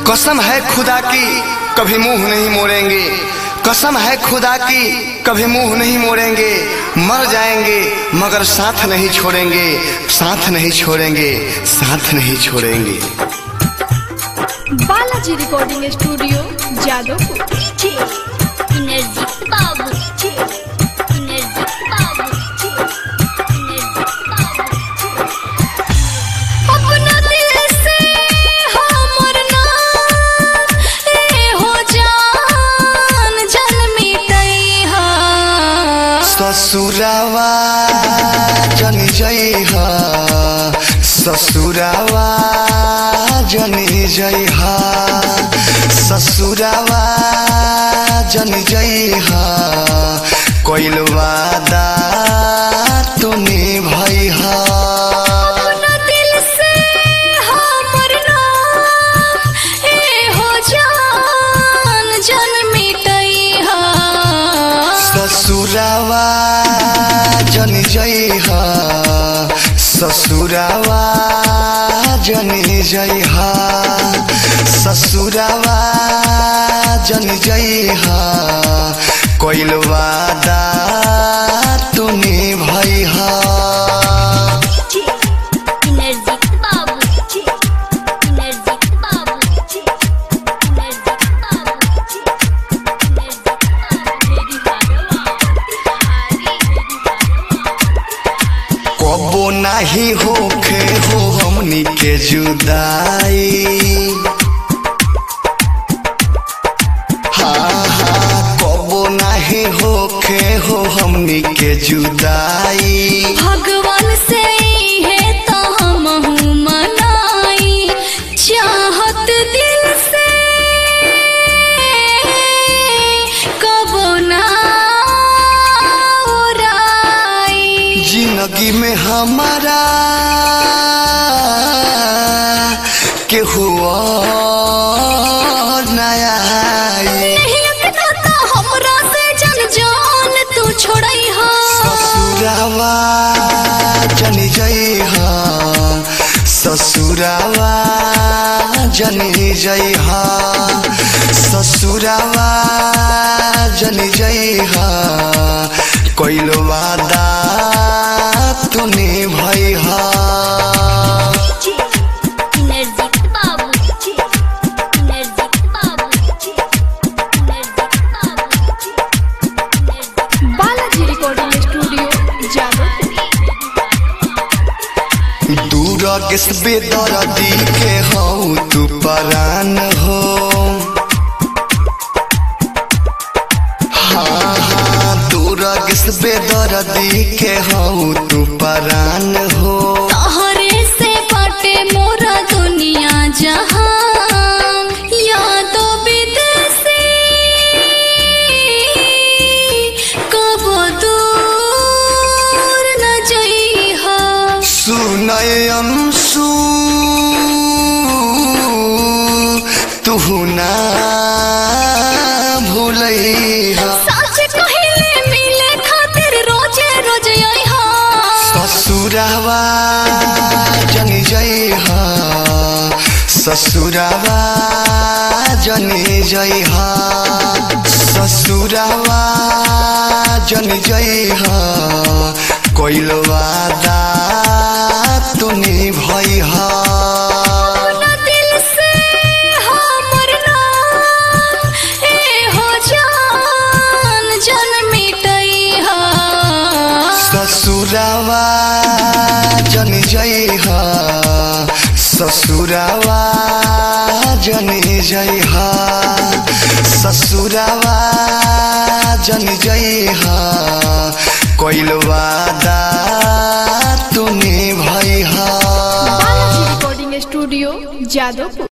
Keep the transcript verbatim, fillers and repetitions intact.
कसम है खुदा की कभी मुंह नहीं मोड़ेंगे, कसम है खुदा की कभी मुंह नहीं मोड़ेंगे। मर जाएंगे मगर साथ नहीं छोड़ेंगे, साथ नहीं छोड़ेंगे, साथ नहीं छोड़ेंगे। Balaji recording studio Jadavpur. Energy बाबू, एनर्जी बाबू, एनर्जी बाबू। अपना दिल से हमर नाम ए हो जान जन मिटई हा। ससुरावा जन जई हा, ससुरावा जन जई हा, ससुरावा जन जई हा। कोइल वादा तू निभाई हा। अपना दिल से हमर नाम ए हो जान जन मिटई हा। ससुरावा जन जई हा, ससुरावा जन जई हा, ससुरावा जन जई हा। कोइल वादा तू निभाई हा। एनर्जी बाबू, एनर्जी बाबू, एनर्जी बाबू। कबो नाही होखे हो हमनी के जुदाई। हाँ हाँ कबो नाही होखे हो हमनी के जुदाई। भगवान से है तो हमहू मनाई, चाहत दिल से कबो ना उड़ाई। जिंदगी में हमारा केहू और नया नहीं अपना तो हमरा से जन जान तू छोड़ई हा। ससुरावा जन जई हा, ससुरावा जन जई हा, ससुरावा जन जई हा। कोइल वादा तू निभाई हा। एनर्जी बाबू, एनर्जी बाबू, एनर्जी बाबू। Balaji recording studio Jadavpur. दूर किस बेदर्दी के हो तू परान हो। हाँ हाँ दूर किस बेदर्दी के हो तू परान हो। तोहरे से बाटे मोरा दुनिया जहां, यादों विदेशी कबो दूर न जइहा। सुनय अंशु तू ना भूलैहा। सच कहिले मिले खातिर रोजे रोज आइहा। ससुरावा जन जई हा, ससुरावा जन जई हा, ससुरावा जन जई हा। कोइल वादा तू निभाई हा। अपना दिल से हमर नाम ए हो जान जन मिटई हा। ससुरावा जन जई हा, ससुरावा जन जई हा, ससुरावा जन जई हा। कोइल वादा तू निभाई हा। Balaji recording studio Jadavpur.